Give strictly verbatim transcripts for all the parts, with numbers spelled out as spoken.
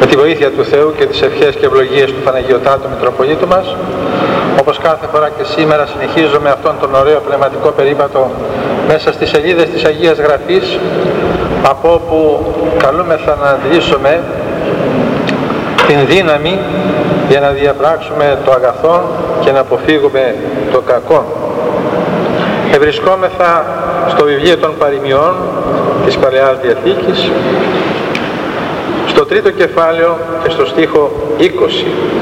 τη βοήθεια του Θεού και τις ευχές και ευλογίες του Παναγιωτάτου Μητροπολίτου μας, όπως κάθε φορά και σήμερα συνεχίζω με αυτόν τον ωραίο πνευματικό περίπατο μέσα στις σελίδες της Αγίας Γραφής, από όπου καλούμεθα να αντλήσουμε την δύναμη για να διαπράξουμε το αγαθό και να αποφύγουμε το κακό. Ευρισκόμεθα στο βιβλίο των παροιμιών της Παλαιάς Διαθήκης, στο τρίτο κεφάλαιο και στο στίχο είκοσι.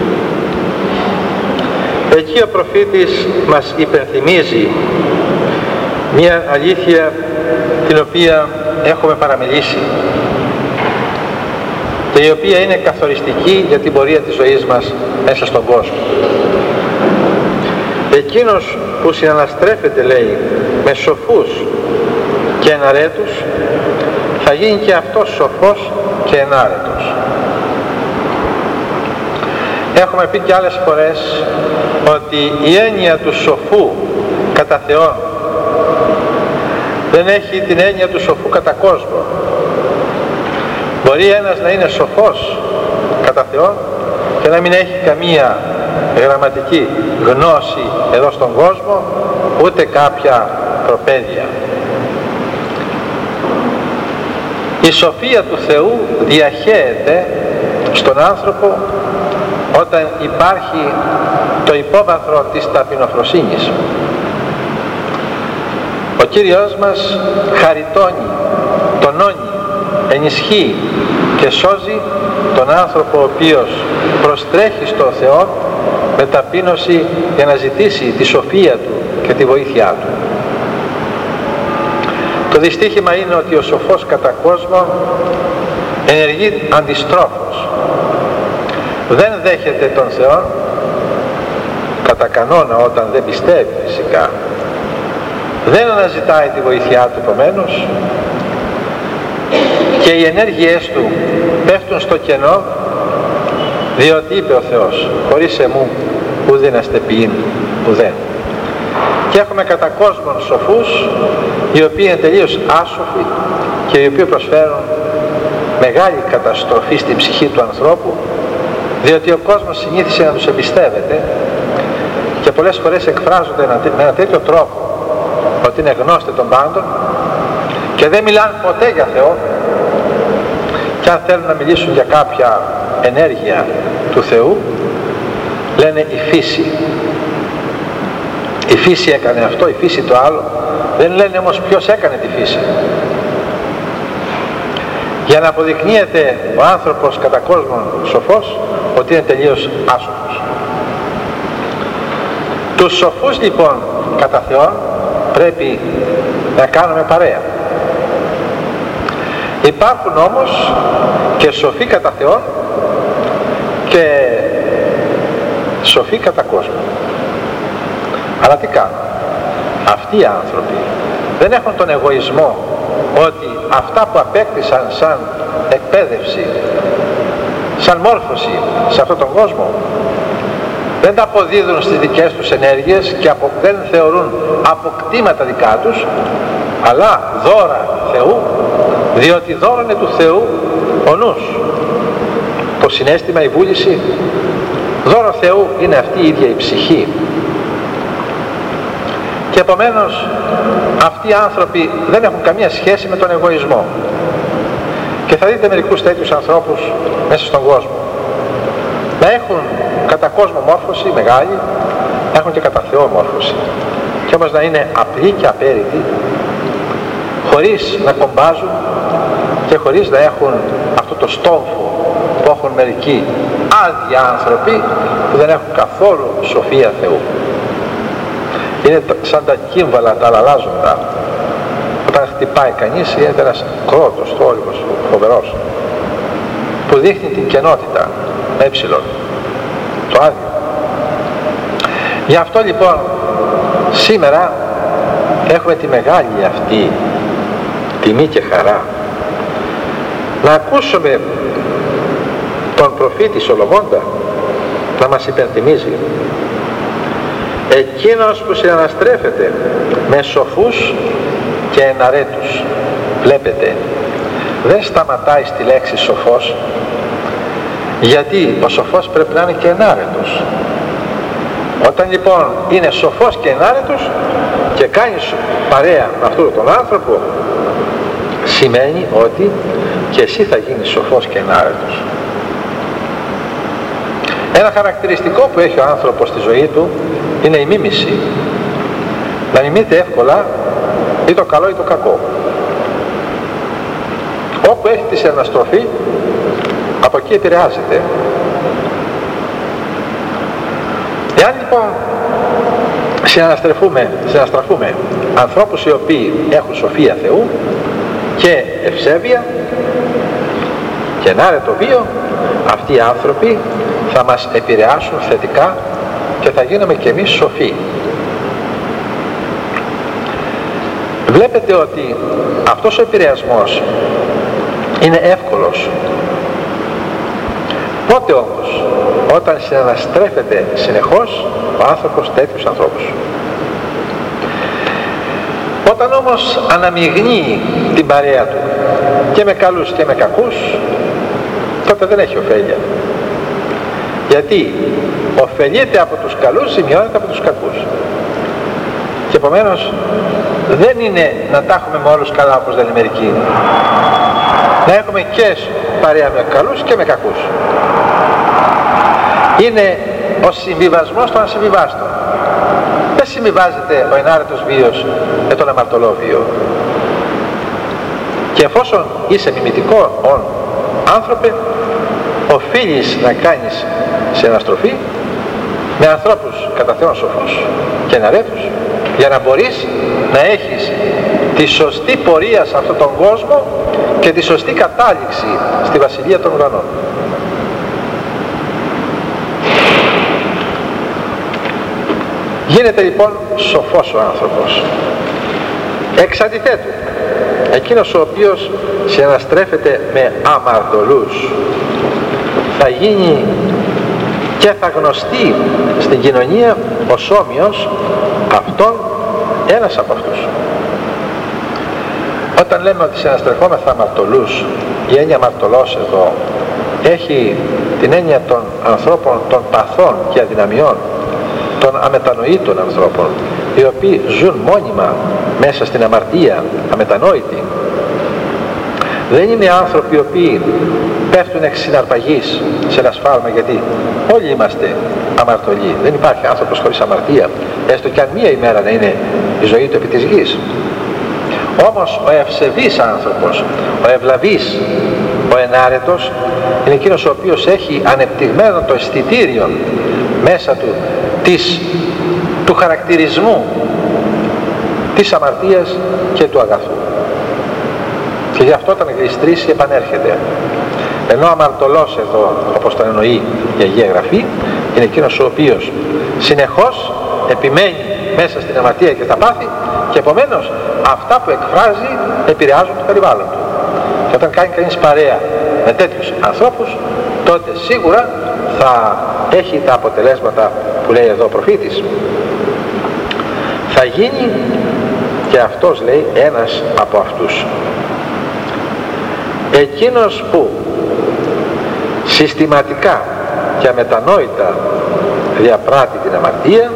Εκεί ο προφήτης μας υπενθυμίζει μια αλήθεια την οποία έχουμε παραμιλήσει και η οποία είναι καθοριστική για την πορεία της ζωής μας μέσα στον κόσμο. Εκείνος που συναναστρέφεται, λέει, με σοφούς και εναρέτους, θα γίνει και αυτός σοφός και ενάρετος. Έχουμε πει και άλλες φορές ότι η έννοια του σοφού κατά Θεόν δεν έχει την έννοια του σοφού κατά κόσμο. Μπορεί ένας να είναι σοφός κατά Θεόν και να μην έχει καμία γραμματική γνώση εδώ στον κόσμο, ούτε κάποια προπαίδεια. Η σοφία του Θεού διαχέεται στον άνθρωπο όταν υπάρχει το υπόβαθρο της ταπεινοφροσύνης. Ο Κύριος μας χαριτώνει, τονώνει, ενισχύει και σώζει τον άνθρωπο ο οποίος προστρέχει στο Θεό με ταπείνωση για να ζητήσει τη σοφία του και τη βοήθειά του. Το δυστύχημα είναι ότι ο σοφός κατά κόσμο ενεργεί αντιστρόφως. Δεν δέχεται τον Θεό, κατά κανόνα όταν δεν πιστεύει φυσικά. Δεν αναζητάει τη βοήθειά του επομένως και οι ενέργειές του πέφτουν στο κενό, διότι είπε ο Θεός, χωρίς εμού ουδέν αστεποιήν ουδέν. Και έχουμε κατά κόσμον σοφούς, οι οποίοι είναι τελείως άσοφοι και οι οποίοι προσφέρουν μεγάλη καταστροφή στην ψυχή του ανθρώπου, διότι ο κόσμος συνήθισε να τους εμπιστεύεται και πολλές φορές εκφράζονται με ένα τέτοιο τρόπο ότι είναι γνώστε των πάντων και δεν μιλάνε ποτέ για Θεό, και αν θέλουν να μιλήσουν για κάποια ενέργεια του Θεού λένε η φύση. Η φύση έκανε αυτό, η φύση το άλλο. Δεν λένε όμως ποιος έκανε τη φύση. Για να αποδεικνύεται ο άνθρωπος κατά κόσμον σοφός ότι είναι τελείως άσοφος. Τους σοφούς λοιπόν κατά Θεόν πρέπει να κάνουμε παρέα. Υπάρχουν όμως και σοφοί κατά Θεόν και σοφοί κατά κόσμο. Αλλά τι κάνουν? Αυτοί οι άνθρωποι δεν έχουν τον εγωισμό ότι αυτά που απέκτησαν σαν εκπαίδευση, σαν μόρφωση σε αυτόν τον κόσμο, δεν τα αποδίδουν στις δικές τους ενέργειες και απο, δεν θεωρούν αποκτήματα δικά τους, αλλά δώρα Θεού, διότι δώρο είναι του Θεού ο νους, το συναίσθημα, η βούληση. Δώρο Θεού είναι αυτή η ίδια η ψυχή. Και επομένως αυτοί οι άνθρωποι δεν έχουν καμία σχέση με τον εγωισμό. Και θα δείτε μερικούς τέτοιους ανθρώπους μέσα στον κόσμο να έχουν κατά κόσμο μόρφωση μεγάλη, να έχουν και κατά Θεό μόρφωση, και όμως να είναι απλοί και απέριτοι, χωρίς να κομπάζουν και χωρίς να έχουν αυτό το στόμφο που έχουν μερικοί άδειοι άνθρωποι που δεν έχουν καθόλου σοφία Θεού. Είναι σαν τα κύμβαλα τα αλλάζοντα. Όταν χτυπάει κανείς είναι ένας κρότος, θόρυβος, φοβερός, που δείχνει την κενότητα με έψιλον, το άδειο. Γι' αυτό λοιπόν σήμερα έχουμε τη μεγάλη αυτή τιμή και χαρά να ακούσουμε τον προφήτη Σολομώντα να μας υπενθυμίζει εκείνος που συναναστρέφεται με σοφούς και εναρέτους. Βλέπετε, δεν σταματάει στη λέξη σοφός, Γιατί ο σοφός πρέπει να είναι και ενάρετος. Όταν λοιπόν είναι σοφός και ενάρετος και κάνεις παρέα με αυτόν τον άνθρωπο, σημαίνει ότι και εσύ θα γίνεις σοφός και ενάρετος. Ένα χαρακτηριστικό που έχει ο άνθρωπος στη ζωή του είναι η μίμηση. Να μιμείται εύκολα ή το καλό ή το κακό. Όπου έχει τη συναναστροφή, από εκεί επηρεάζεται. Εάν λοιπόν συναναστραφούμε, συναναστραφούμε ανθρώπους οι οποίοι έχουν σοφία Θεού και ευσέβεια και ενάρετο βίο, αυτοί οι άνθρωποι θα μας επηρεάσουν θετικά και θα γίνουμε και εμείς σοφοί. Βλέπετε ότι αυτός ο επηρεασμός είναι εύκολος. Πότε όμως? Όταν συναναστρέφεται συνεχώς ο άνθρωπος τέτοιους ανθρώπους. Όταν όμως αναμειγνύει την παρέα του και με καλούς και με κακούς, τότε δεν έχει ωφέλεια. Γιατί ωφελείται από τους καλούς, ζημιώνεται από τους κακούς. Και επομένως δεν είναι να τα έχουμε με όλους καλά όπως λένε μερικοί. Να έχουμε και παρέα με καλούς και με κακούς. Είναι ο συμβιβασμός των ασυμβιβάστων. Δεν συμβιβάζεται ο ενάρετος βίος με τον αμαρτωλό βίο. Και εφόσον είσαι μιμητικό ον άνθρωπε, οφείλεις να κάνεις συναναστροφή με ανθρώπους κατά Θεόν σοφούς και εναρέτους, για να μπορείς να έχεις τη σωστή πορεία σε αυτόν τον κόσμο και τη σωστή κατάληξη στη Βασιλεία των Ουρανών. Γίνεται λοιπόν σοφός ο άνθρωπος. Εξ αντιθέτου, εκείνος ο οποίος συναναστρέφεται με αμαρτωλούς θα γίνει και θα γνωστεί στην κοινωνία ως όμοιος αυτόν, ένας από αυτούς. Όταν λέμε ότι συναστρεφόμεθα αμαρτωλούς, η έννοια αμαρτωλός εδώ έχει την έννοια των ανθρώπων των παθών και αδυναμιών, των αμετανοήτων ανθρώπων, οι οποίοι ζουν μόνιμα μέσα στην αμαρτία, αμετανόητοι. Δεν είναι άνθρωποι οι οποίοι πέφτουν εξ συναρπαγής σε ένα σφάλμα, γιατί όλοι είμαστε αμαρτωλοί. Δεν υπάρχει άνθρωπος χωρίς αμαρτία, έστω και αν μία ημέρα να είναι η ζωή του επί της γης. Όμως ο ευσεβής άνθρωπος, ο ευλαβής, ο ενάρετος, είναι εκείνος ο οποίος έχει ανεπτυγμένο το αισθητήριο μέσα του της, του χαρακτηρισμού της αμαρτίας και του αγαθού. Και γι' αυτό όταν γλιστρήσει επανέρχεται. Ενώ αμαρτωλός εδώ, όπως τον εννοεί η Αγία Γραφή, είναι εκείνος ο οποίος συνεχώς επιμένει μέσα στην αμαρτία και τα πάθη, και επομένως αυτά που εκφράζει επηρεάζουν το περιβάλλον του. Και όταν κάνει κανείς παρέα με τέτοιους ανθρώπους, τότε σίγουρα θα έχει τα αποτελέσματα που λέει εδώ ο προφήτης. Θα γίνει και αυτός, λέει, ένας από αυτούς. Εκείνος που συστηματικά και αμετανόητα διαπράττει την αμαρτία,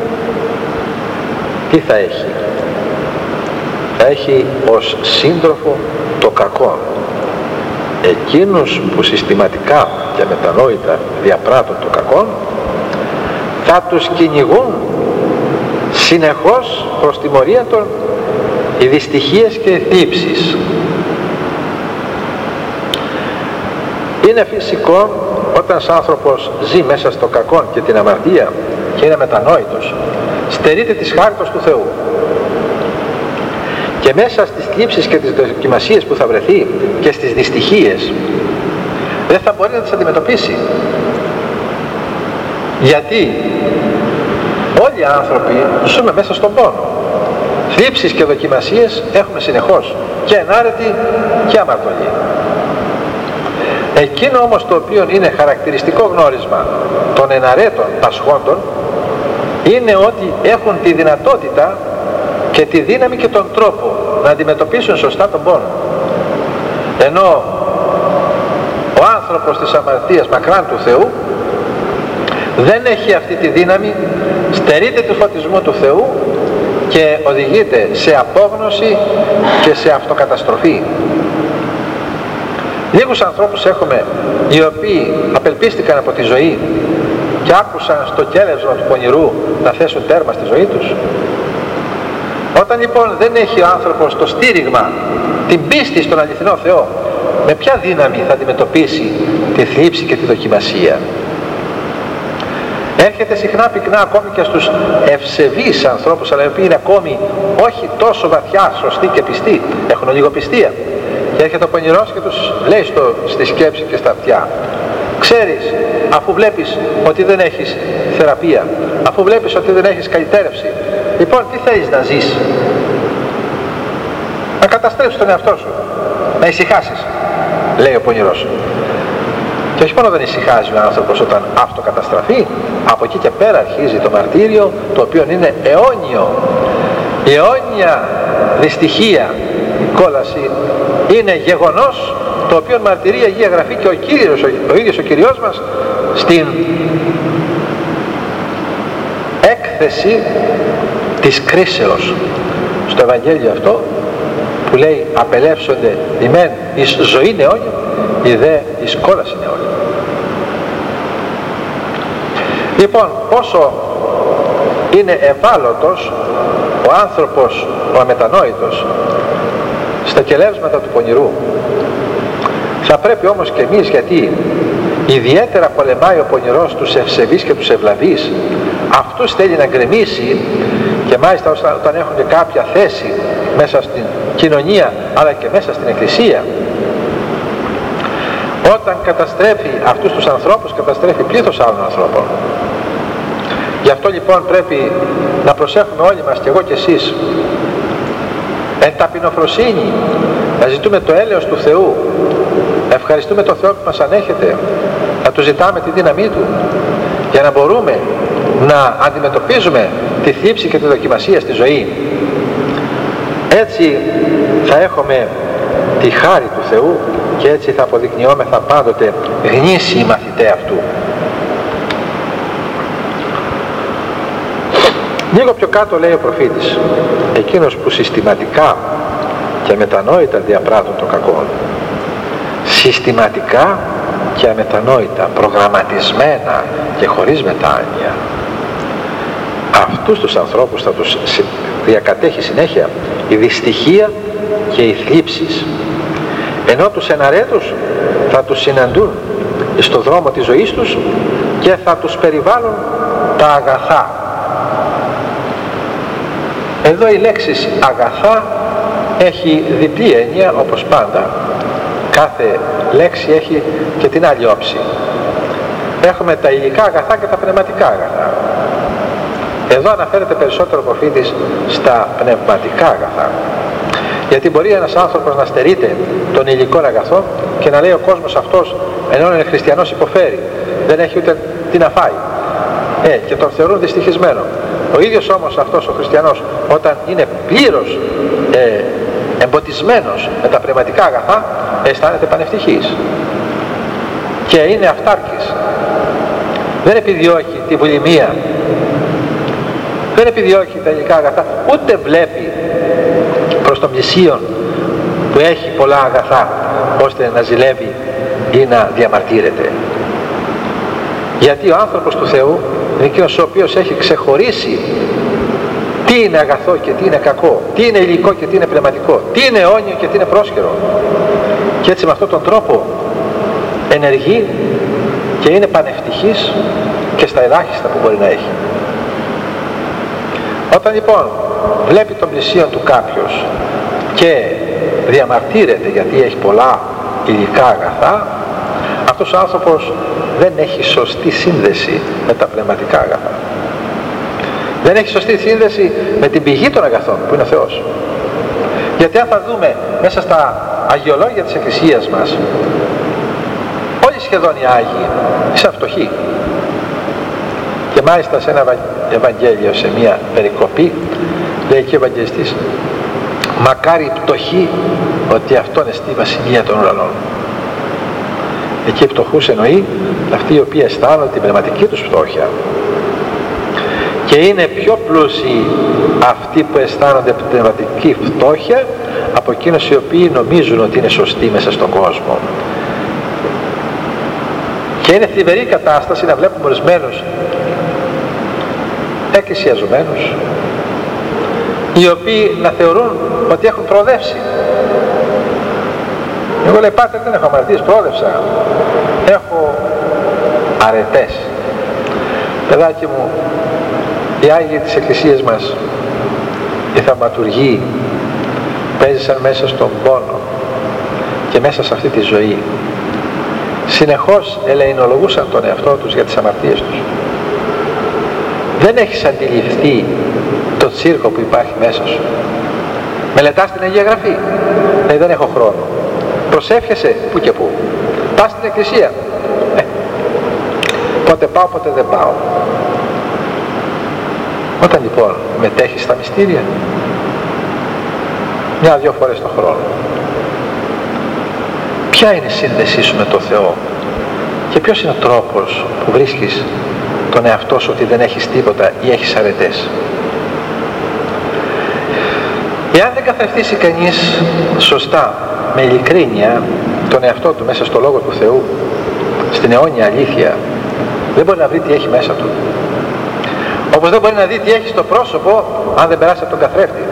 τι θα έχει? Θα έχει ως σύντροφο το κακό. Εκείνους που συστηματικά και αμετανόητα διαπράττουν το κακό, θα τους κυνηγούν συνεχώς προς τιμωρία των οι δυστυχίες και οι θλίψεις. Είναι φυσικό όταν ένας άνθρωπος ζει μέσα στο κακό και την αμαρτία και είναι μετανόητος, στερείται της χάριτος του Θεού. Και μέσα στις θλίψεις και τις δοκιμασίες που θα βρεθεί και στις δυστυχίες, δεν θα μπορεί να τις αντιμετωπίσει. Γιατί όλοι οι άνθρωποι ζούμε μέσα στον πόνο. Θλίψεις και δοκιμασίες έχουμε συνεχώς, και ενάρετοι και αμαρτωλοί. Εκείνο όμως το οποίο είναι χαρακτηριστικό γνώρισμα των εναρέτων πασχόντων είναι ότι έχουν τη δυνατότητα και τη δύναμη και τον τρόπο να αντιμετωπίσουν σωστά τον πόνο. Ενώ ο άνθρωπος της αμαρτίας μακράν του Θεού δεν έχει αυτή τη δύναμη, στερείται του φωτισμού του Θεού και οδηγείται σε απόγνωση και σε αυτοκαταστροφή. Λίγους ανθρώπους έχουμε οι οποίοι απελπίστηκαν από τη ζωή και άκουσαν στο κέλευσμα του πονηρού να θέσουν τέρμα στη ζωή τους. Όταν λοιπόν δεν έχει ο άνθρωπος το στήριγμα, την πίστη στον αληθινό Θεό, με ποια δύναμη θα αντιμετωπίσει τη θλίψη και τη δοκιμασία? Έρχεται συχνά πυκνά ακόμη και στους ευσεβείς ανθρώπους, αλλά οι οποίοι είναι ακόμη όχι τόσο βαθιά σωστοί και πιστοί, έχουν λιγοπιστία. Και έρχεται ο πονηρός και τους λέει στο, στη σκέψη και στα αυτιά: ξέρεις, αφού βλέπεις ότι δεν έχεις θεραπεία, αφού βλέπεις ότι δεν έχεις καλυτέρευση, λοιπόν τι θέλεις να ζεις? Να καταστρέψεις τον εαυτό σου, να ησυχάσεις, λέει ο πονηρός. Και όχι μόνο δεν ησυχάζει ο άνθρωπος όταν αυτοκαταστραφεί, από εκεί και πέρα αρχίζει το μαρτύριο, το οποίο είναι αιώνιο. Η αιώνια δυστυχία, η κόλαση, είναι γεγονός το οποίο μαρτυρεί Αγία Γραφή και ο, Κύριος, ο ίδιος ο Κυριός μας στην έκθεση της κρίσεως στο Ευαγγέλιο αυτό, που λέει απελεύσονται οι μεν εις ζωήν αιώνια, οι δε εις κόλασιν αιώνια. Λοιπόν, πόσο είναι ευάλωτος ο άνθρωπος, ο αμετανόητος, στα κελεύσματα του πονηρού. Θα πρέπει όμως και εμείς, γιατί ιδιαίτερα πολεμάει ο πονηρός τους ευσεβείς και τους ευλαβείς, αυτούς θέλει να γκρεμίσει, και μάλιστα όταν έχουν και κάποια θέση μέσα στην κοινωνία αλλά και μέσα στην εκκλησία, όταν καταστρέφει αυτούς τους ανθρώπους, καταστρέφει πλήθος άλλων ανθρώπων. Γι' αυτό λοιπόν πρέπει να προσέχουμε όλοι μας, και εγώ και εσείς, εν ταπεινοφροσύνη, να ζητούμε το έλεος του Θεού, να ευχαριστούμε τον Θεό που μας ανέχεται, να του ζητάμε τη δύναμή του, για να μπορούμε να αντιμετωπίζουμε τη θλίψη και τη δοκιμασία στη ζωή. Έτσι θα έχουμε τη χάρη του Θεού και έτσι θα αποδεικνυόμεθα πάντοτε γνήσιοι μαθητέ αυτού. Λίγο πιο κάτω λέει ο προφήτης: εκείνος που συστηματικά και αμετανόητα διαπράττουν το κακό, συστηματικά και αμετανόητα, προγραμματισμένα και χωρίς μετάνοια, αυτούς τους ανθρώπους θα τους διακατέχει συνέχεια η δυστυχία και οι θλίψεις, ενώ τους εναρέτους θα τους συναντούν στο δρόμο της ζωής τους και θα τους περιβάλλουν τα αγαθά. Εδώ η λέξη αγαθά έχει διπλή έννοια, όπως πάντα. Κάθε λέξη έχει και την άλλη όψη. Έχουμε τα υλικά αγαθά και τα πνευματικά αγαθά. Εδώ αναφέρεται περισσότερο ο προφήτης στα πνευματικά αγαθά. Γιατί μπορεί ένας άνθρωπος να στερείται των υλικών αγαθών και να λέει ο κόσμος αυτός, ενώ είναι χριστιανός, υποφέρει, δεν έχει ούτε τι να φάει, ε, και τον θεωρούν δυστυχισμένο. Ο ίδιος όμως αυτός ο χριστιανός, όταν είναι πλήρως ε, εμποτισμένος με τα πνευματικά αγαθά, αισθάνεται πανευτυχής και είναι αυτάρκης. Δεν επιδιώκει τη βουλημία, δεν επιδιώκει τα υλικά αγαθά, ούτε βλέπει προς τον πλησίον που έχει πολλά αγαθά ώστε να ζηλεύει ή να διαμαρτύρεται. Γιατί ο άνθρωπος του Θεού είναι εκείνος ο οποίος έχει ξεχωρίσει τι είναι αγαθό και τι είναι κακό, τι είναι υλικό και τι είναι πνευματικό, τι είναι αιώνιο και τι είναι πρόσχερο. Και έτσι με αυτόν τον τρόπο ενεργεί και είναι πανευτυχής και στα ελάχιστα που μπορεί να έχει. Όταν λοιπόν βλέπει τον πλησίον του κάποιος και διαμαρτύρεται γιατί έχει πολλά υλικά αγαθά, αυτός ο άνθρωπος δεν έχει σωστή σύνδεση με τα πνευματικά αγαθά. Δεν έχει σωστή σύνδεση με την πηγή των αγαθών που είναι ο Θεός. Γιατί αν θα δούμε μέσα στα αγιολόγια της Εκκλησίας μας, όλοι σχεδόν οι Άγιοι ήσαν φτωχοί. Και μάλιστα σε ένα Ευαγγέλιο, σε μια περικοπή, λέει και ο Ευαγγελιστής: μακάρι πτωχοί, ότι αυτόν εστί η βασιλεία των ουρανών. Εκεί φτωχούς εννοεί αυτοί οι οποίοι αισθάνονται την πνευματική τους φτώχεια. Και είναι πιο πλούσιοι αυτοί που αισθάνονται πνευματική φτώχεια από εκείνους οι οποίοι νομίζουν ότι είναι σωστοί μέσα στον κόσμο. Και είναι θλιβερή κατάσταση να βλέπουμε ορισμένους εκκλησιαζομένους οι οποίοι να θεωρούν ότι έχουν προοδεύσει. Εγώ λέει, πάτερ, δεν έχω αμαρτίες, προόδευσα, έχω αρετές. Παιδάκι μου, οι Άγιοι της Εκκλησίας μας, οι θαυματουργοί, παίζησαν μέσα στον πόνο και μέσα σε αυτή τη ζωή. Συνεχώς ελεηνολογούσαν τον εαυτό τους για τις αμαρτίες τους. Δεν έχεις αντιληφθεί το τσίρκο που υπάρχει μέσα σου. Μελετάς την Αγία Γραφή? Ναι, δεν έχω χρόνο. Προσεύχεσαι? Πού και πού. Πας στην εκκλησία? Ε, πότε πάω, πότε δεν πάω. Όταν λοιπόν μετέχεις στα μυστήρια, μια-δυο φορές το χρόνο, ποια είναι η σύνδεσή σου με το Θεό και ποιος είναι ο τρόπος που βρίσκεις τον εαυτό σου ότι δεν έχεις τίποτα ή έχεις αρετές? Εάν δεν καθρεφτήσει κανείς σωστά, με ειλικρίνεια, τον εαυτό του μέσα στο Λόγο του Θεού, στην αιώνια αλήθεια, δεν μπορεί να βρει τι έχει μέσα του. Όπως δεν μπορεί να δει τι έχει στο πρόσωπο αν δεν περάσει από τον καθρέφτη.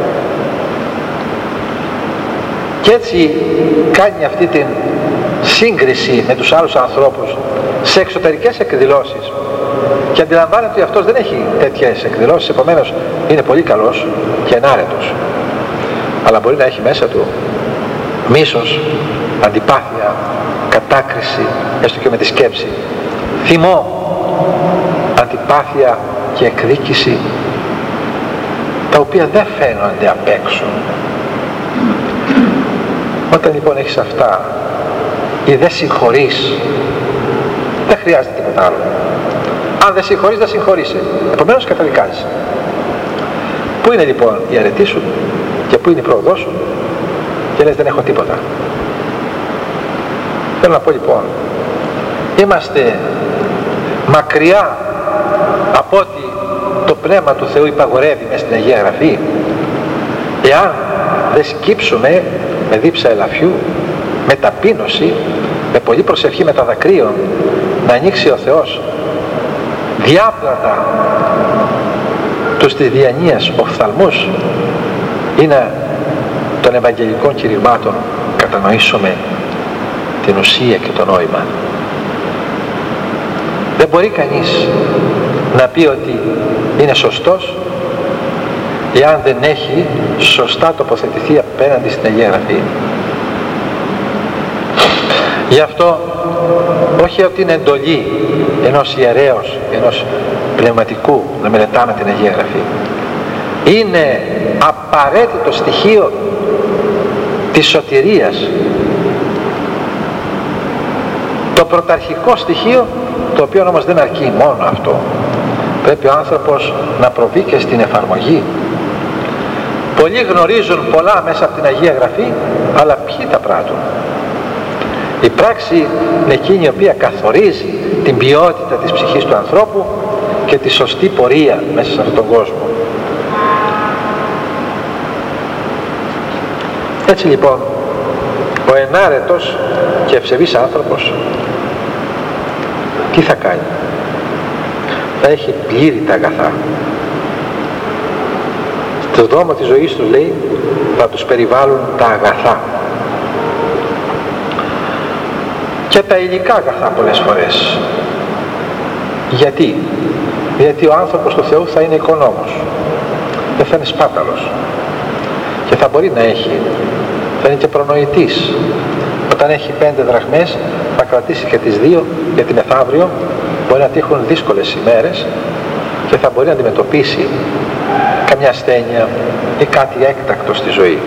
Και έτσι κάνει αυτή την σύγκριση με τους άλλους ανθρώπους σε εξωτερικές εκδηλώσεις και αντιλαμβάνεται ότι αυτός δεν έχει τέτοιες εκδηλώσεις, επομένως είναι πολύ καλός και ενάρετος. Αλλά μπορεί να έχει μέσα του μίσος, αντιπάθεια, κατάκριση, έστω και με τη σκέψη, θυμό, αντιπάθεια και εκδίκηση, τα οποία δεν φαίνονται απ' έξω. Όταν λοιπόν έχεις αυτά ή δεν συγχωρείς, δεν χρειάζεται τίποτα άλλο. Αν δεν συγχωρείς, δεν συγχωρείσαι. Επομένως καταδικάζεις. Πού είναι λοιπόν η αρετή σου και πού είναι η πρόοδός σου? Και λες, δεν έχω τίποτα. Θέλω να πω λοιπόν, είμαστε μακριά από ότι το Πνεύμα του Θεού υπαγορεύει μες στην Αγία Γραφή, εάν δεν σκύψουμε με δίψα ελαφιού, με ταπείνωση, με πολλή προσευχή με τα δακρύων, να ανοίξει ο Θεός διάπλατα τους της διανοίας οφθαλμούς, ή να των Ευαγγελικών κηρυγμάτων κατανοήσουμε την ουσία και το νόημα. Δεν μπορεί κανείς να πει ότι είναι σωστός εάν δεν έχει σωστά τοποθετηθεί απέναντι στην Αγία Γραφή. Γι' αυτό όχι ότι είναι εντολή ενός ιερέως, ενός πνευματικού να μελετάμε την Αγία Γραφή. Είναι απαραίτητο στοιχείο της σωτηρίας, το πρωταρχικό στοιχείο, το οποίο όμως δεν αρκεί μόνο αυτό. Πρέπει ο άνθρωπος να προβεί και στην εφαρμογή. Πολλοί γνωρίζουν πολλά μέσα από την Αγία Γραφή, αλλά ποιοι τα πράττουν? Η πράξη είναι εκείνη η οποία καθορίζει την ποιότητα της ψυχής του ανθρώπου και τη σωστή πορεία μέσα σε αυτόν τον κόσμο. Έτσι λοιπόν, ο ενάρετος και ευσεβής άνθρωπος τι θα κάνει? Θα έχει πλήρη τα αγαθά. Στο δρόμο της ζωής του, λέει, θα τους περιβάλλουν τα αγαθά. Και τα υλικά αγαθά πολλές φορές. Γιατί? Γιατί ο άνθρωπος του Θεού θα είναι οικονόμος, δεν θα είναι σπάταλος και θα μπορεί να έχει, θα είναι και προνοητής. Όταν έχει πέντε δραχμές θα κρατήσει και τις δύο, γιατί μεθαύριο μπορεί να τύχουν δύσκολες ημέρες και θα μπορεί να αντιμετωπίσει καμιά ασθένεια ή κάτι έκτακτο στη ζωή.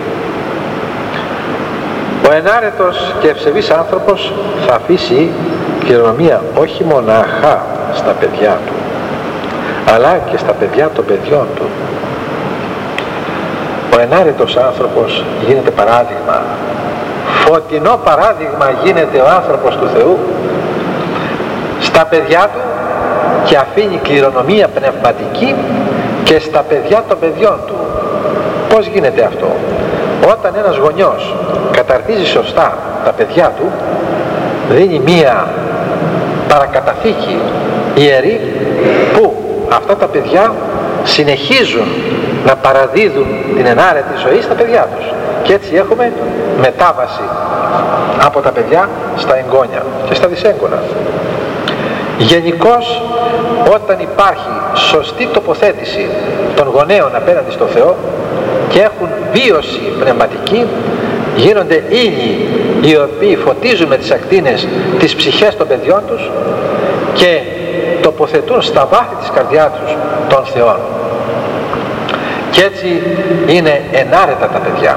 Ο ενάρετος και ευσεβής άνθρωπος θα αφήσει κληρονομία όχι μονάχα στα παιδιά του, αλλά και στα παιδιά των παιδιών του. Ο ενάρετος άνθρωπος γίνεται παράδειγμα φωτεινό παράδειγμα γίνεται ο άνθρωπος του Θεού στα παιδιά του και αφήνει κληρονομία πνευματική και στα παιδιά των παιδιών του. Πώς γίνεται αυτό? Όταν ένας γονιός καταρτίζει σωστά τα παιδιά του, δίνει μία παρακαταθήκη ιερή που αυτά τα παιδιά συνεχίζουν να παραδίδουν την ενάρετη ζωή στα παιδιά τους, και έτσι έχουμε μετάβαση από τα παιδιά στα εγγόνια και στα δυσέγγωνα. Γενικώς, όταν υπάρχει σωστή τοποθέτηση των γονέων απέναντι στο Θεό και έχουν βίωση πνευματική, γίνονται ήλιοι οι οποίοι φωτίζουν με τις ακτίνες τις ψυχές των παιδιών τους και τοποθετούν στα βάθη της καρδιάς τους τον Θεό. Και έτσι είναι ενάρετα τα παιδιά.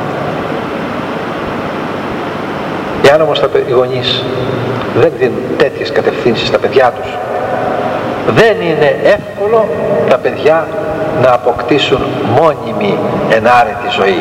Εάν όμως οι γονείς δεν δίνουν τέτοιες κατευθύνσεις στα παιδιά τους, δεν είναι εύκολο τα παιδιά να αποκτήσουν μόνιμη ενάρετη ζωή.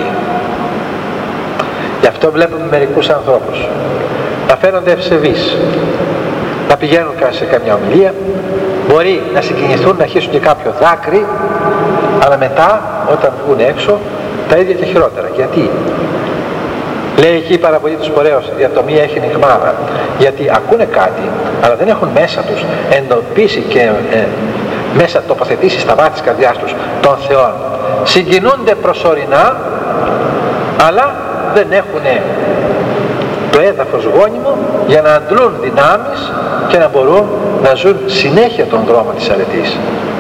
Γι' αυτό βλέπουμε μερικούς ανθρώπους να φαίνονται ευσεβείς, να πηγαίνουν σε καμιά ομιλία, μπορεί να συγκινηθούν, να αρχίσουν και κάποιο δάκρυ, αλλά μετά όταν βγουν έξω τα ίδια και χειρότερα. Γιατί? Λέει εκεί η παραβολή του Σπορέως, διατομή έχει νιγμάρα, γιατί ακούνε κάτι αλλά δεν έχουν μέσα τους εντοπίσει και ε, μέσα τοποθετήσει στα βάθη της καρδιάς τους τον Θεό. Συγκινούνται προσωρινά, αλλά δεν έχουν το έδαφος γόνιμο για να αντλούν δυνάμεις και να μπορούν να ζουν συνέχεια τον δρόμο της αρετής.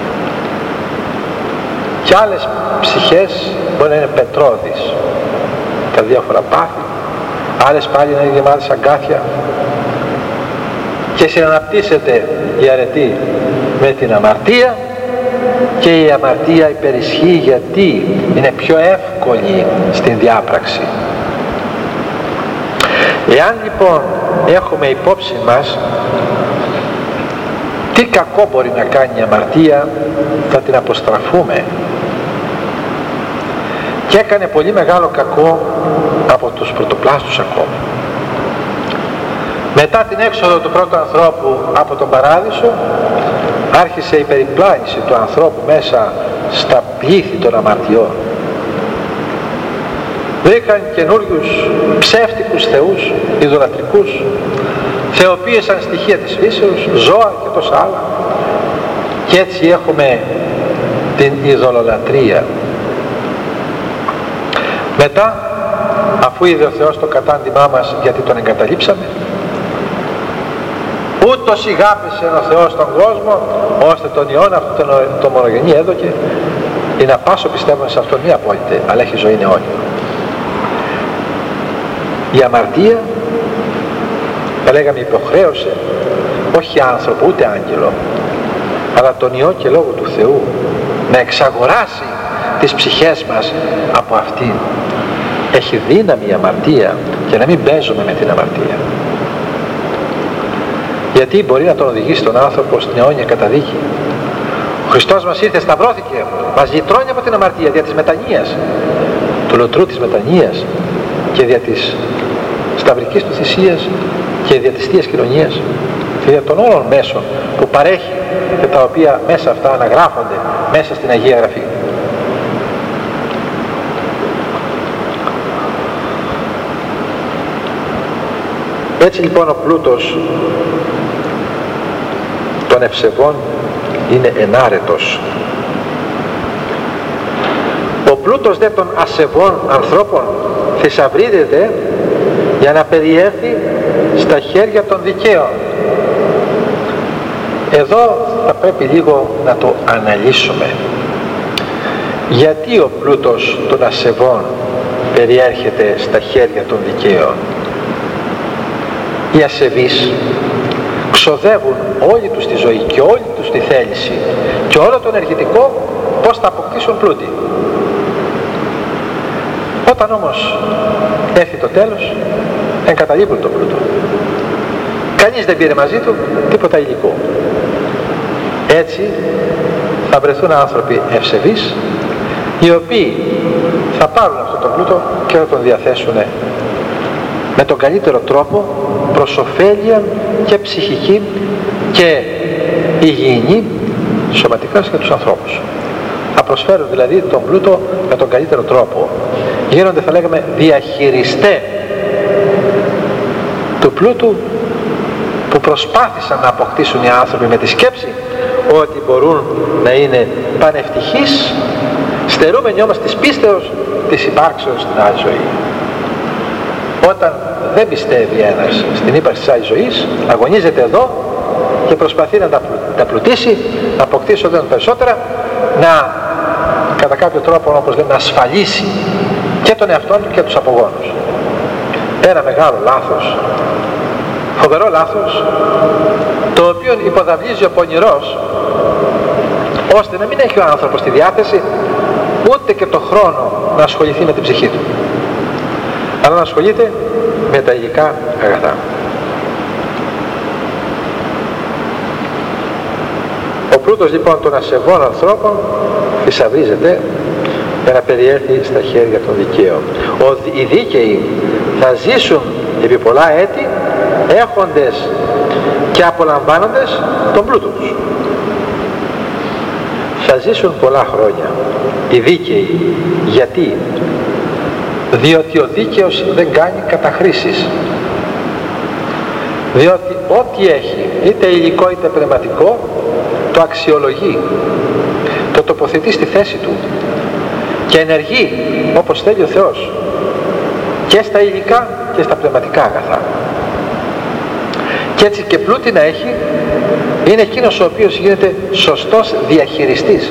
Και άλλες ψυχές μπορεί να είναι πετρώδεις, τα διάφορα πάθη, άλλες πάλι να είναι γεμάτες αγκάθια, και συναναπτύσσεται η αρετή με την αμαρτία, και η αμαρτία υπερισχύει γιατί είναι πιο εύκολη στην διάπραξη. Εάν λοιπόν έχουμε υπόψη μας τι κακό μπορεί να κάνει η αμαρτία, θα την αποστραφούμε. Και έκανε πολύ μεγάλο κακό από τους πρωτοπλάστους ακόμα. Μετά την έξοδο του πρώτου ανθρώπου από τον παράδεισο, άρχισε η περιπλάνηση του ανθρώπου μέσα στα πλήθη των αμαρτιών. Βρήκαν καινούριους ψεύτικους θεούς, ειδωλατρικούς, θεοποίησαν στοιχεία της φύσεως, ζώα και τόσα άλλα. Και έτσι έχουμε την ειδωλολατρία. Μετά, αφού είδε ο Θεός το κατάντημά μας γιατί τον εγκαταλείψαμε, ούτως ηγάπησε ο Θεός τον κόσμο, ώστε τον Υιόν αυτόν τον, τον μονογενή έδωκε, ή να πάσω πιστεύω σε αυτόν μη απόλυτε, αλλά έχει ζωή αιώνια. Η αμαρτία, θα λέγαμε, υποχρέωσε όχι άνθρωπο ούτε άγγελο, αλλά τον Υιό και Λόγο του Θεού να εξαγοράσει τις ψυχές μας από αυτήν. Έχει δύναμη η αμαρτία, και να μην παίζουμε με την αμαρτία, γιατί μπορεί να τον οδηγήσει τον άνθρωπο στην αιώνια καταδίκη. Ο Χριστός μας ήρθε, σταυρώθηκε, μας γητρώνει από την αμαρτία δια της μετανοίας, του λωτρού της μετανοίας, και δια της σταυρικής του θυσίας, και δια της Θείας Κοινωνίας, και δια των όλων μέσων που παρέχει και τα οποία μέσα αυτά αναγράφονται μέσα στην Αγία Γραφή. Έτσι λοιπόν ο πλούτος των ευσεβών είναι ενάρετος. Ο πλούτος δε των ασεβών ανθρώπων θησαυρίζεται για να περιέλθει στα χέρια των δικαίων. Εδώ θα πρέπει λίγο να το αναλύσουμε. Γιατί ο πλούτος των ασεβών περιέρχεται στα χέρια των δικαίων? Οι ασεβείς ξοδεύουν όλη τους τη ζωή και όλη τους τη θέληση και όλο το ενεργητικό πώς θα αποκτήσουν πλούτη. Όταν όμως έρθει το τέλος, εγκαταλείπουν το πλούτο. Κανείς δεν πήρε μαζί του τίποτα υλικό. Έτσι θα βρεθούν άνθρωποι ευσεβείς, οι οποίοι θα πάρουν αυτό το πλούτο και θα τον διαθέσουν με τον καλύτερο τρόπο προς ωφέλεια και ψυχική και υγιεινή σωματικά και τους ανθρώπους. Να προσφέρουν δηλαδή τον πλούτο με τον καλύτερο τρόπο. Γίνονται, θα λέγαμε, διαχειριστέ του πλούτου που προσπάθησαν να αποκτήσουν οι άνθρωποι με τη σκέψη ότι μπορούν να είναι πανευτυχείς, στερούμενοι όμως της πίστεως της υπάρξεως στην άλλη ζωή. Όταν δεν πιστεύει ένας στην ύπαρξη της άλλης ζωής, αγωνίζεται εδώ και προσπαθεί να τα, τα πλουτίσει, να αποκτήσει όταν περισσότερα, να κατά κάποιο τρόπο, όπως λέμε, να ασφαλίσει και τον εαυτό του και τους απογόνους. Ένα μεγάλο λάθος, φοβερό λάθος, το οποίο υποδαβλίζει ο πονηρός, ώστε να μην έχει ο άνθρωπος τη διάθεση ούτε και το χρόνο να ασχοληθεί με την ψυχή του, αλλά να ασχολείται με τα υλικά αγαθά. Ο πλούτος λοιπόν των ασεβών ανθρώπων θησαυρίζεται για να περιέλθει στα χέρια των δικαίων. Οι δίκαιοι θα ζήσουν επί πολλά έτη έχοντες και απολαμβάνοντες τον πλούτο τους. Θα ζήσουν πολλά χρόνια οι δίκαιοι. Γιατί? Διότι ο δίκαιος δεν κάνει καταχρήσεις. Διότι ό,τι έχει, είτε υλικό είτε πνευματικό, το αξιολογεί, το τοποθετεί στη θέση του και ενεργεί όπως θέλει ο Θεός και στα υλικά και στα πνευματικά αγαθά. Και έτσι και πλούτη να έχει, είναι εκείνος ο οποίος γίνεται σωστός διαχειριστής.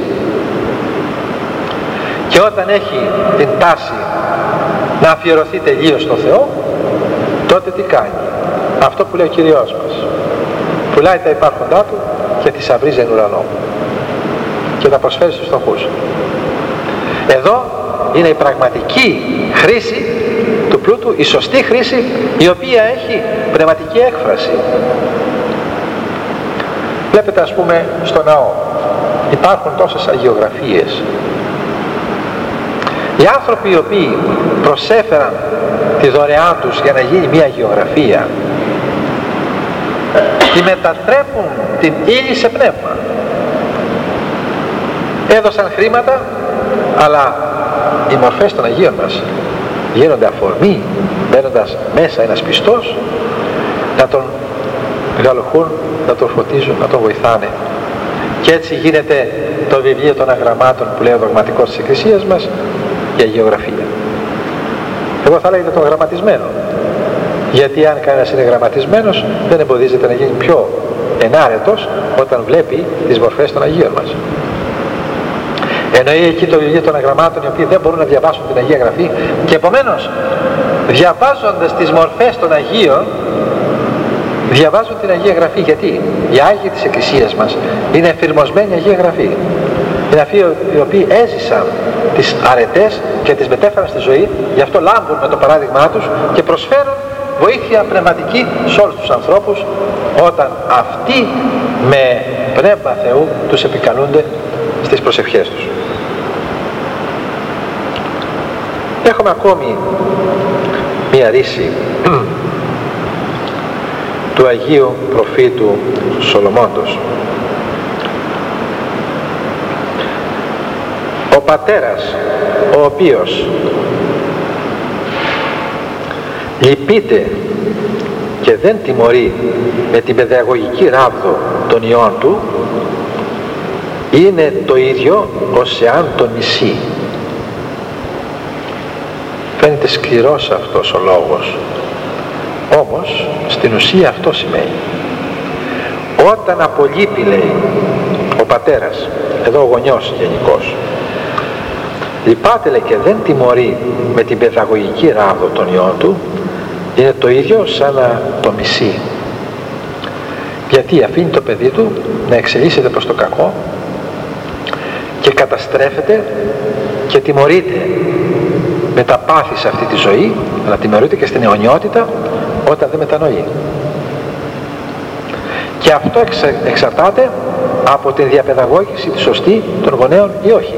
Και όταν έχει την τάση να αφιερωθεί τελείως στο Θεό, τότε τι κάνει? Αυτό που λέει ο Κυριός μας. Πουλάει τα υπάρχοντά του και θησαυρίζει εν ουρανό και τα προσφέρει στους φτωχούς. Εδώ είναι η πραγματική χρήση του πλούτου, η σωστή χρήση, η οποία έχει πνευματική έκφραση. Βλέπετε, ας πούμε, στο ναό υπάρχουν τόσες αγιογραφίες. Οι άνθρωποι οι οποίοι προσέφεραν τη δωρεά τους για να γίνει μια αγιογραφία, τη μετατρέπουν την ύλη σε πνεύμα. Έδωσαν χρήματα, αλλά οι μορφές των Αγίων μας γίνονται αφορμή, μπαίνοντας μέσα ένας πιστός, να τον γαλοχούν, να τον φωτίζουν, να τον βοηθάνε. Και έτσι γίνεται το βιβλίο των αγραμμάτων που λέει ο δογματικός της Εκκλησίας μας για αγιογραφία. Εγώ θα λέγεται τον γραμματισμένο, γιατί αν κανένας είναι γραμματισμένος δεν εμποδίζεται να γίνει πιο ενάρετος όταν βλέπει τις μορφές των Αγίων μας. Εννοεί εκεί το βιβλίο των αγραμμάτων οι οποίοι δεν μπορούν να διαβάσουν την Αγία Γραφή και επομένως διαβάζοντας τις μορφές των Αγίων διαβάζουν την Αγία Γραφή. Γιατί οι Άγιοι της Εκκλησίας μας είναι εφηρμοσμένοι Αγία Γραφή. Είναι αυτοί οι οποίοι έζησαν τις αρετές και τις μετέφεραν στη ζωή, γι' αυτό λάμπουν με το παράδειγμά τους και προσφέρουν βοήθεια πνευματική σε όλους τους ανθρώπους όταν αυτοί με πνεύμα Θεού τους επικαλούνται στις προσευχές τους. Έχουμε ακόμη μία ρίση του Αγίου Προφήτου Σολομώντος. Ο πατέρας ο οποίος λυπείται και δεν τιμωρεί με την παιδαγωγική ράβδο των ιών του, είναι το ίδιο ως εάν τον μισεί. Φαίνεται σκληρός αυτός ο λόγος, όμως στην ουσία αυτό σημαίνει. Όταν απολείπει, λέει, ο πατέρας, εδώ ο γονιός γενικώς, λυπάται, λέει, και δεν τιμωρεί με την παιδαγωγική ράβδο των ιών του, είναι το ίδιο σαν να το μισεί. Γιατί αφήνει το παιδί του να εξελίσσεται προς το κακό και καταστρέφεται και τιμωρείται με τα πάθη σε αυτή τη ζωή, αλλά τιμωρείται και στην αιωνιότητα όταν δεν μετανοεί. Και αυτό εξα, εξαρτάται από την διαπαιδαγώγηση τη σωστή των γονέων ή όχι.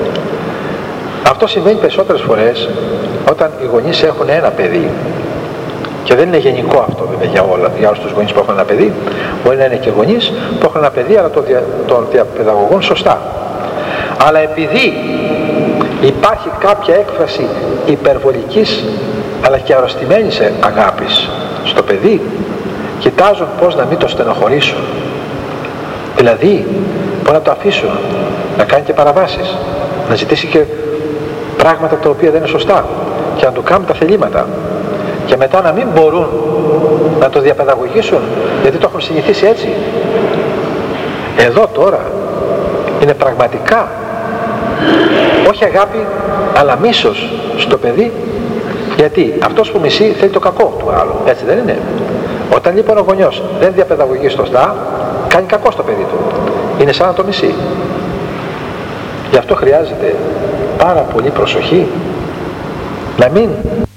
Αυτό συμβαίνει περισσότερες φορές όταν οι γονείς έχουν ένα παιδί Και δεν είναι γενικό αυτό βέβαια για, όλα, για όλους τους γονείς που έχουν ένα παιδί. Μπορεί να είναι και γονείς που έχουν ένα παιδί αλλά τον δια, το διαπαιδαγωγούν σωστά. Αλλά επειδή υπάρχει κάποια έκφραση υπερβολικής αλλά και αρρωστημένης αγάπης στο παιδί, κοιτάζουν πώς να μην το στενοχωρήσουν. Δηλαδή μπορεί να το αφήσουν να κάνει και παραβάσεις, να ζητήσει και πράγματα τα οποία δεν είναι σωστά και να του κάνουν τα θελήματα και μετά να μην μπορούν να το διαπαιδαγωγήσουν γιατί το έχουν συνηθίσει έτσι. Εδώ τώρα είναι πραγματικά όχι αγάπη αλλά μίσος στο παιδί, γιατί αυτός που μισεί θέλει το κακό του άλλου, έτσι δεν είναι? Όταν λοιπόν ο γονιός δεν διαπαιδαγωγεί σωστά, κάνει κακό στο παιδί του, είναι σαν να το μισεί. Γι' αυτό χρειάζεται πάρα πολύ προσοχή να μην